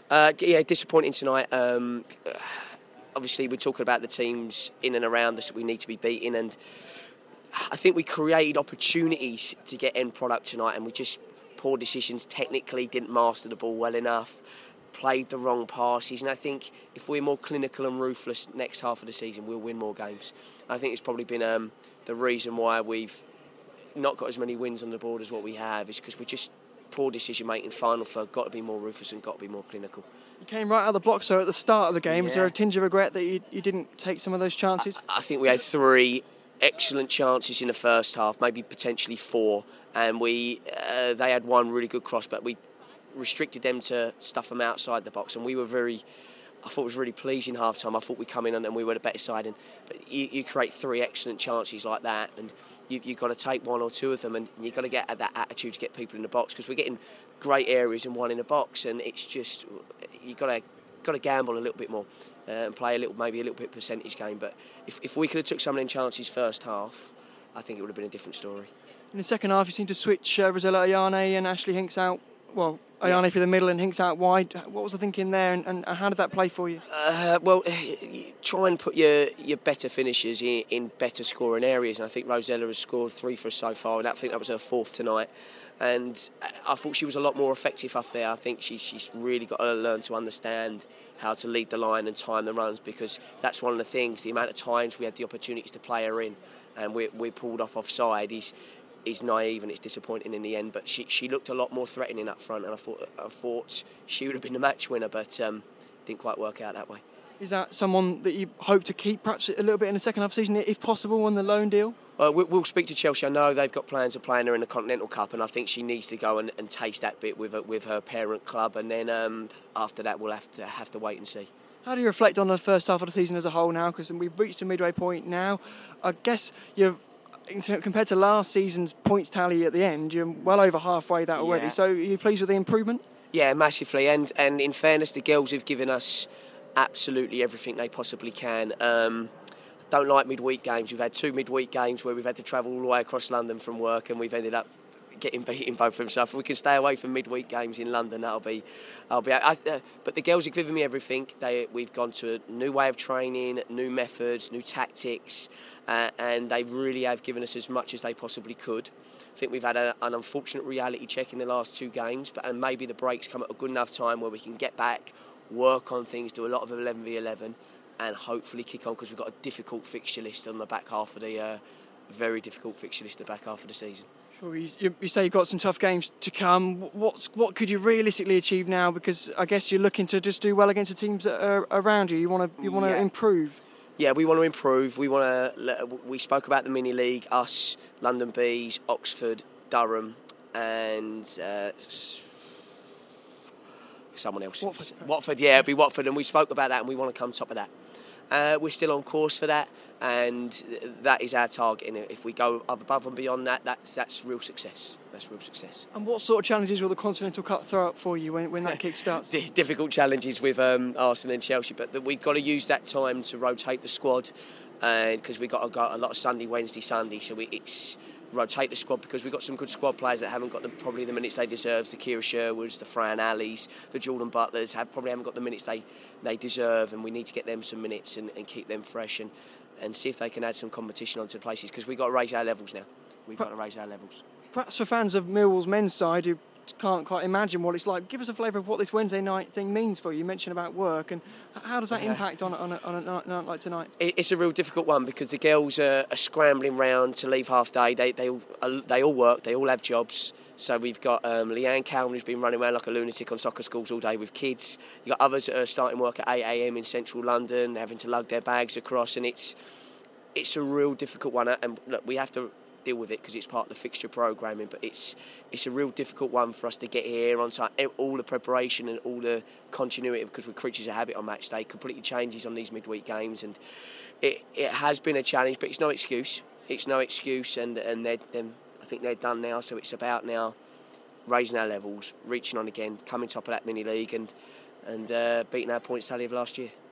Yeah, disappointing tonight. Obviously, we're talking about the teams in and around us that we need to be beating, and I think we created opportunities to get end product tonight, and we just poor decisions. Technically, didn't master the ball well enough, played the wrong passes, and I think if we're more clinical and ruthless next half of the season, we'll win more games. I think it's probably been the reason why we've not got as many wins on the board as what we have, is because we're just poor decision making. Final third, got to be more ruthless and got to be more clinical. You came right out of the block, so at the start of the game, Yeah. was there a tinge of regret that you didn't take some of those chances? I think we had 3 excellent chances in the first half, maybe potentially 4, and they had 1 really good cross, but we restricted them to stuff them outside the box, and we were I thought it was really pleasing half time. I thought we'd come in and we were the better side, but you create 3 excellent chances like that, and you've got to take 1 or 2 of them, and you've got to get that attitude to get people in the box, because we're getting great areas and 1 in the box, and it's just you've got to gamble a little bit more and play maybe a little bit percentage game. But if we could have took some of them chances first half, I think it would have been a different story. In the second half, you seemed to switch Rosella Ayane and Ashley Hinks out. Well, Ayane for the middle and Hinks out wide. What was the thinking there, and how did that play for you? Well, you try and put your better finishers in better scoring areas, and I think Rosella has scored 3 for us so far, and I think that was her 4th tonight. And I thought she was a lot more effective up there. I think she's really got to learn to understand how to lead the line and time the runs, because that's one of the things. The amount of times we had the opportunities to play her in, and we pulled off offside is naive, and it's disappointing in the end. But she looked a lot more threatening up front, and I thought she would have been the match winner, but didn't quite work out that way. Is that someone that you hope to keep perhaps a little bit in the second half of the season, if possible, on the loan deal? We'll speak to Chelsea. I know they've got plans of playing her in the Continental Cup, and I think she needs to go and taste that bit with her parent club, and then after that we'll have to wait and see. How do you reflect on the first half of the season as a whole now? Because we've reached the midway point now. I guess compared to last season's points tally at the end, you're well over halfway that already. Yeah. So are you pleased with the improvement? Yeah, massively. And in fairness, the girls have given us absolutely everything they possibly can. Don't like midweek games. We've had 2 midweek games where we've had to travel all the way across London from work, and we've ended up getting beaten both of them. So if we can stay away from midweek games in London, I'll be. But the girls have given me everything. We've gone to a new way of training, new methods, new tactics, and they really have given us as much as they possibly could. I think we've had an unfortunate reality check in the last 2 games, and maybe the breaks come at a good enough time where we can get back, work on things, do a lot of 11v11, and hopefully kick on, because we've got a difficult fixture list on the back half of the very difficult fixture list in the back half of the season. Sure, you say you've got some tough games to come. What could you realistically achieve now? Because I guess you're looking to just do well against the teams that are around you. You want to improve. Yeah, we want to improve. We spoke about the mini league. Us, London Bees, Oxford, Durham, and someone else. Watford. Yeah, it'll be Watford, and we spoke about that, and we want to come top of that. We're still on course for that, and that is our target. And if we go above and beyond that, that's real success. That's real success. And what sort of challenges will the Continental Cup throw up for you when that kick starts? Difficult challenges with Arsenal and Chelsea, but we've got to use that time to rotate the squad, because we've got a lot of Sunday, Wednesday, Sunday, so it's rotate the squad, because we've got some good squad players that haven't got probably the minutes they deserve. The Kira Sherwoods, the Fran Alleys, the Jordan Butlers probably haven't got the minutes they deserve, and we need to get them some minutes and keep them fresh and see if they can add some competition onto the places, because we've got to raise our levels now. We've got to raise our levels. Perhaps for fans of Millwall's men's side who can't quite imagine what it's like, give us a flavour of what this Wednesday night thing means for you. You mentioned about work, and how does that impact on a night like tonight? It's a real difficult one, because the girls are scrambling round to leave half day. They all work, they all have jobs. So we've got Leanne Calvin, who's been running around like a lunatic on soccer schools all day with kids. You've got others that are starting work at 8 a.m. in central London, having to lug their bags across, and it's a real difficult one. And look, we have to deal with it because it's part of the fixture programming, but it's a real difficult one for us to get here on time. All the preparation and all the continuity, because we're creatures of habit on match day, completely changes on these midweek games, and it has been a challenge, but it's no excuse. And I think they're done now, so it's about now raising our levels, reaching on again, coming top of that mini league, and beating our points tally of last year.